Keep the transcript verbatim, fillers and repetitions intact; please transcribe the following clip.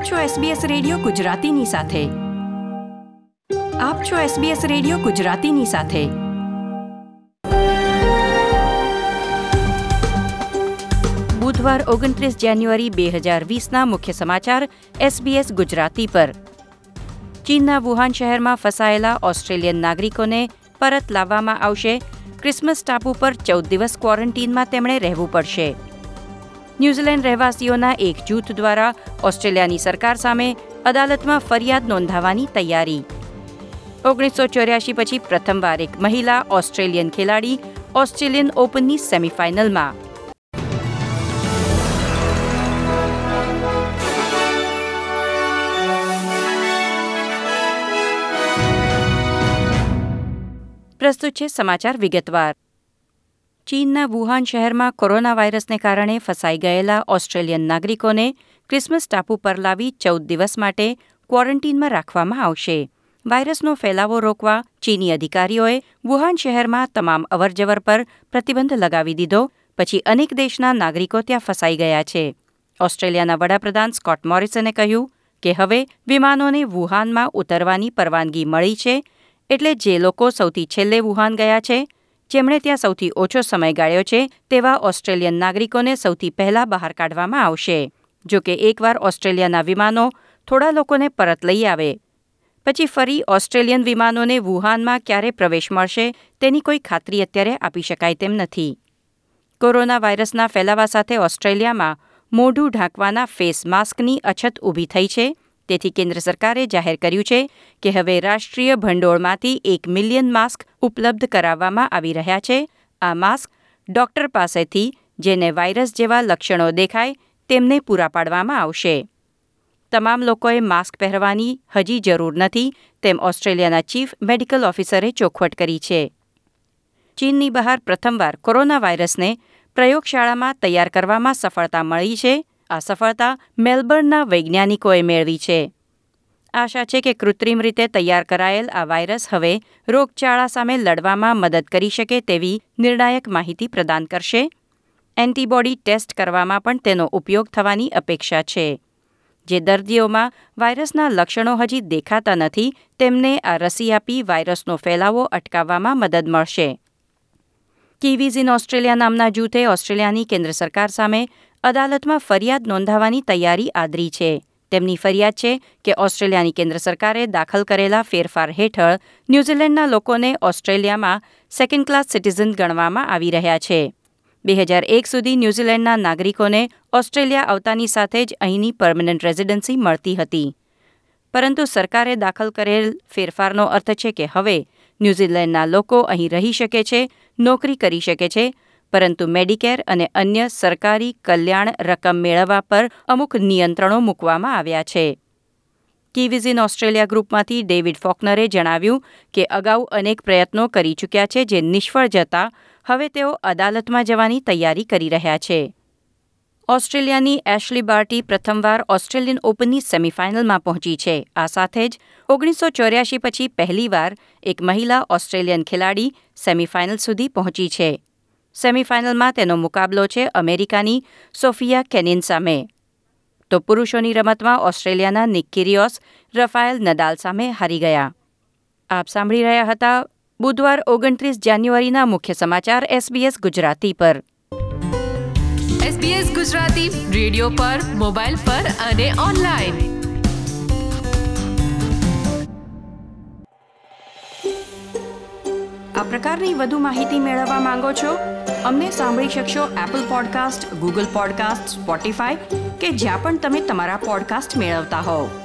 આપ છો SBS radio ગુજરાતીની સાથે આપ છો એસબીએસ રેડિયો ગુજરાતીની સાથે બુધવાર ઓગણત્રીસ જાન્યુઆરી બે હજાર વીસના મુખ્ય સમાચાર એસબીએસ ગુજરાતી પર. ચીનના વુહાન શહેરમાં ફસાયેલા ઓસ્ટ્રેલિયન નાગરિકોને પરત લાવવામાં આવશે. ક્રિસમસ ટાપુ પર ચૌદ દિવસ ક્વોરન્ટીનમાં તેમણે રહેવું પડશે. ન્યૂઝીલેન્ડ રહેવાસીઓના એક જૂથ દ્વારા ઓસ્ટ્રેલિયાની સરકાર સામે અદાલતમાં ફરિયાદ નોંધાવવાની તૈયારી. ઓગણીસો ચોર્યાસી પછી પ્રથમવાર એક મહિલા ઓસ્ટ્રેલિયન ખેલાડી ઓસ્ટ્રેલિયન ઓપનની સેમીફાઇનલમાં. પ્રસ્તુત છે સમાચાર વિગતવાર. ચીનના વુહાન શહેરમાં કોરોના વાયરસને કારણે ફસાઈ ગયેલા ઓસ્ટ્રેલિયન નાગરિકોને ક્રિસમસ ટાપુ પર લાવી ચૌદ દિવસ માટે ક્વોરન્ટીનમાં રાખવામાં આવશે. વાયરસનો ફેલાવો રોકવા ચીની અધિકારીઓએ વુહાન શહેરમાં તમામ અવરજવર પર પ્રતિબંધ લગાવી દીધો પછી અનેક દેશના નાગરિકો ત્યાં ફસાઈ ગયા છે. ઓસ્ટ્રેલિયાના વડાપ્રધાન સ્કોટ મોરિસને કહ્યું કે હવે વિમાનોને વુહાનમાં ઉતરવાની પરવાનગી મળી છે, એટલે જે લોકો સૌથી છેલ્લે વુહાન ગયા છે, જેમણે ત્યાં સૌથી ઓછો સમય ગાળ્યો છે, તેવા ઓસ્ટ્રેલિયન નાગરિકોને સૌથી પહેલા બહાર કાઢવામાં આવશે. જો કે એકવાર ઓસ્ટ્રેલિયાના વિમાનો થોડા લોકોને પરત લઈ આવે પછી ફરી ઓસ્ટ્રેલિયન વિમાનોને વુહાનમાં ક્યારે પ્રવેશ મળશે તેની કોઈ ખાતરી અત્યારે આપી શકાય તેમ નથી. કોરોના વાયરસના ફેલાવા સાથે ઓસ્ટ્રેલિયામાં મોઢું ઢાંકવાના ફેસ માસ્કની અછત ઊભી થઈ છે. તેથી કેન્દ્ર સરકારે જાહેર કર્યું છે કે હવે રાષ્ટ્રીય ભંડોળમાંથી એક મિલિયન માસ્ક ઉપલબ્ધ કરાવવામાં આવી રહ્યા છે. આ માસ્ક ડોક્ટર પાસેથી જેને વાયરસ જેવા લક્ષણો દેખાય તેમને પૂરા પાડવામાં આવશે. તમામ લોકોએ માસ્ક પહેરવાની હજી જરૂર નથી તેમ ઓસ્ટ્રેલિયાના ચીફ મેડિકલ ઓફિસરે ચોખવટ કરી છે. ચીનની બહાર પ્રથમવાર કોરોના વાયરસને પ્રયોગશાળામાં તૈયાર કરવામાં સફળતા મળી છે. આ સફળતા મેલબર્નના વૈજ્ઞાનિકોએ મેળવી છે. આશા છે કે કૃત્રિમ રીતે તૈયાર કરાયેલ આ વાયરસ હવે રોગચાળા સામે લડવામાં મદદ કરી શકે તેવી નિર્ણાયક માહિતી પ્રદાન કરશે. એન્ટીબોડી ટેસ્ટ કરવામાં પણ તેનો ઉપયોગ થવાની અપેક્ષા છે. જે દર્દીઓમાં વાયરસના લક્ષણો હજી દેખાતા નથી તેમને આ રસી આપી વાયરસનો ફેલાવો અટકાવવામાં મદદ મળશે. કિવીઝ ઇન ઓસ્ટ્રેલિયા નામના જૂથે ઓસ્ટ્રેલિયાની કેન્દ્ર સરકાર સામે અદાલતમાં ફરિયાદ નોંધાવવાની તૈયારી આદરી છે. તેમની ફરિયાદ છે કે ઓસ્ટ્રેલિયાની કેન્દ્ર સરકારે દાખલ કરેલા ફેરફાર હેઠળ ન્યૂઝીલેન્ડના લોકોને ઓસ્ટ્રેલિયામાં સેકન્ડ ક્લાસ સિટીઝન ગણવામાં આવી રહ્યા છે. બે હજાર એક સુધી ન્યૂઝીલેન્ડના નાગરિકોને ઓસ્ટ્રેલિયા આવતાની સાથે જ અહીંની પરમનન્ટ રેઝિડન્સી મળતી હતી. પરંતુ સરકારે દાખલ કરેલ ફેરફારનો અર્થ છે કે હવે ન્યૂઝીલેન્ડના લોકો અહીં રહી શકે છે, નોકરી કરી શકે છે, પરંતુ મેડિકેર અને અન્ય સરકારી કલ્યાણ રકમ મેળવવા પર અમુક નિયંત્રણો મૂકવામાં આવ્યા છે. કિવીઝ ઇન ઓસ્ટ્રેલિયા ગ્રુપમાંથી ડેવિડ ફોકનરે જણાવ્યું કે અગાઉ અનેક પ્રયત્નો કરી ચૂક્યા છે જે નિષ્ફળ જતા હવે તેઓ અદાલતમાં જવાની તૈયારી કરી રહ્યા છે. ઓસ્ટ્રેલિયાની એશલી બાર્ટી પ્રથમવાર ઓસ્ટ્રેલિયન ઓપનની સેમીફાઇનલમાં પહોંચી છે. આ સાથે જ ઓગણીસો ચોર્યાસી પછી પહેલીવાર એક મહિલા ઓસ્ટ્રેલિયન ખેલાડી સેમીફાઇનલ સુધી પહોંચી છે. સેમીફાઇનલમાં તેનો મુકાબલો છે અમેરિકાની સોફિયા કેનિન સામે. તો પુરુષોની રમતમાં ઓસ્ટ્રેલિયાના નિક કિરિયોસ રફાયેલ નદાલ સામે હારી ગયા. આપ સાંભળી રહ્યા હતા બુધવાર ઓગણત્રીસ જાન્યુઆરીના મુખ્ય સમાચાર એસબીએસ ગુજરાતી પર. એસબીએસ ગુજરાતી રેડિયો પર, મોબાઈલ પર અને ઓનલાઈન. આ પ્રકારની વધુ માહિતી મેળવવા માંગો છો? અમને સાંભળી શકશો Apple podcast, Google podcast, Spotify કે જ્યાં પણ તમે તમારા પોડકાસ્ટ મેળવતા હોવ.